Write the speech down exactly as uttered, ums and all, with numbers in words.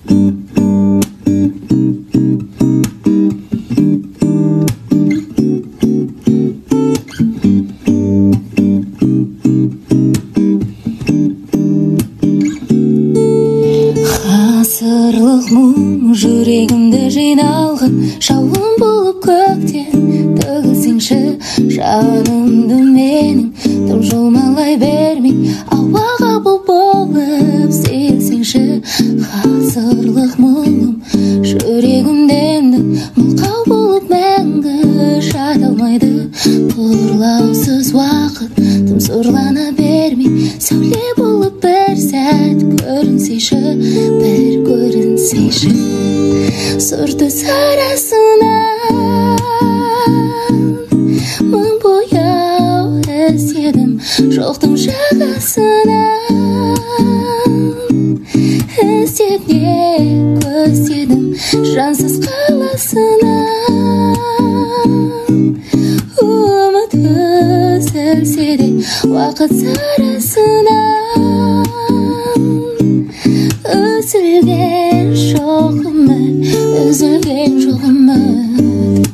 Ғасырлық мұң жүрегімді жиналған жауын болып көктен төгілсеңші жанымды менің тым жұлмалай бермей ауаға бұл болып сейілсеңші ғасырлық мұңым жүрегімденді мылқау болып мәңгі жата алмайды тұрлаусыз уақыт тым сорлана бермей сәуле болып бір сәт көрінсейші бір көрінсейші сұр түс арасынан мың бояу іздедім жоқтың жағасынан іздеп не көздедім жансыз қаласынан үміт үзілсе де уақыт сарасынан үзілген жоқ үміт үзілген жоқ үміт